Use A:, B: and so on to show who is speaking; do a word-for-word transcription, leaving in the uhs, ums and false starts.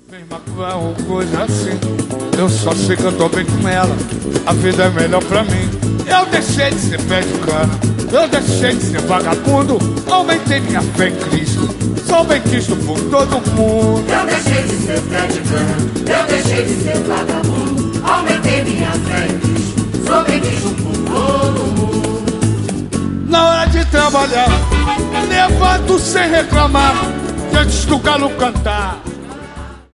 A: Mesma coisa assim, eu só sei que eu tô bem com ela. A vida é melhor pra mim. Eu deixei de ser pé de cana, eu deixei de ser vagabundo. Aumentei minha fé em Cristo, sou bem quisto por todo mundo.
B: Eu deixei de ser pé de cana, eu deixei de ser vagabundo. Aumentei minha fé em Cristo, sou bem quisto por todo mundo.
A: Na hora de trabalhar, levanto sem reclamar, e antes do galo cantar,